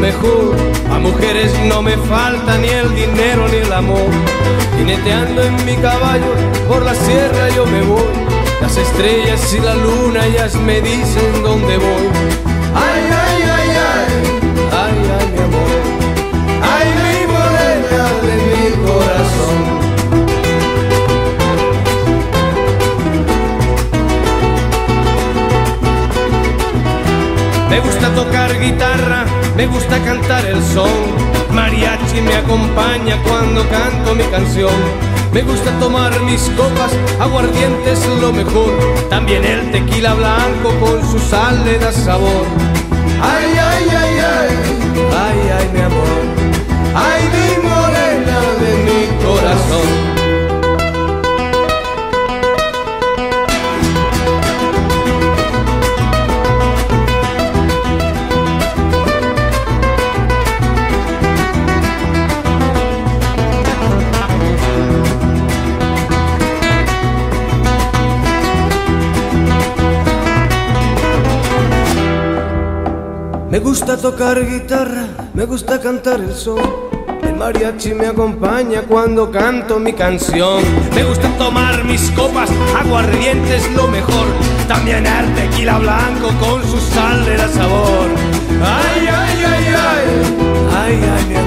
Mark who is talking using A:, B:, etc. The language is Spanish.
A: mejor. A mujeres no me falta ni el dinero ni el amor. Jineteando en mi caballo por la sierra yo me voy. Las estrellas y la luna ellas me dicen dónde voy. Ay, ay, ay, ay, ay, ay, mi amor. Ay, mi morena de mi corazón. Me gusta tocar guitarra, me gusta cantar el son. Mariachi me acompaña cuando canto mi canción. Me gusta tomar mis copas, aguardiente es lo mejor. También el tequila blanco con su sal le da sabor. Ay, ay, ay, ay, ay, ay, mi amor. Ay, mi morena de mi corazón. Me gusta tocar guitarra, me gusta cantar el son. El mariachi me acompaña cuando canto mi canción. Me gusta tomar mis copas, aguardiente es lo mejor. También el tequila blanco con su sal le da sabor. Ay, ay, ay, ay, ay, ay, mi